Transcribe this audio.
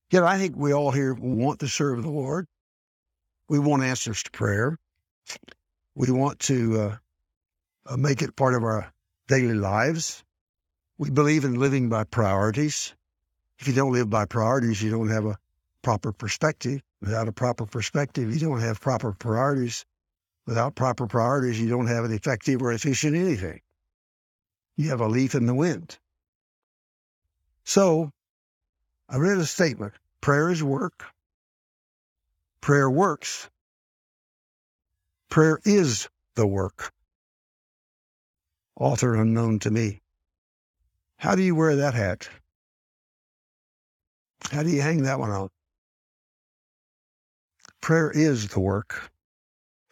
Yet I think we all here want to serve the Lord. We want answers to prayer. We want to make it part of our daily lives. We believe in living by priorities. If you don't live by priorities, you don't have a proper perspective. Without a proper perspective, you don't have proper priorities. Without proper priorities, you don't have an effective or efficient anything. You have a leaf in the wind. So I read a statement. Prayer is work. Prayer works. Prayer is the work. Author unknown to me. How do you wear that hat? How do you hang that one on? Prayer is the work.